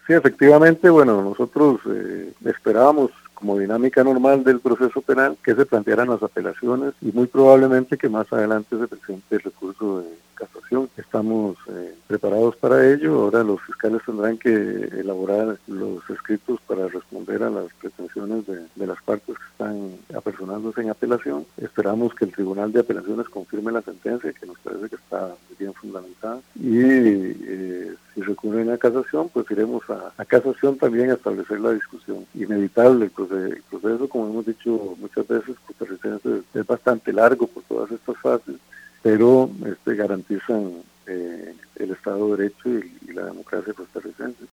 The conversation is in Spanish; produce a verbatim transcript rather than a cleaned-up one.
Sí, efectivamente, bueno, nosotros eh, esperábamos como dinámica normal del proceso penal que se plantearan las apelaciones y muy probablemente que más adelante se presente el recurso de casación. Estamos eh, preparados para ello. Ahora los fiscales tendrán que elaborar los escritos para responder a las pretensiones de, de las partes que están apersonándose en apelación. Esperamos que el Tribunal de Apelaciones confirme la sentencia, que nos parece que está bien fundamentada, y eh, si recurren a casación, pues iremos a, a casación también a establecer la discusión. Inevitable el proceso, el proceso, como hemos dicho muchas veces, costarricense, es bastante largo por todas estas fases, pero este, garantizan eh, el Estado de Derecho y, y la democracia costarricense.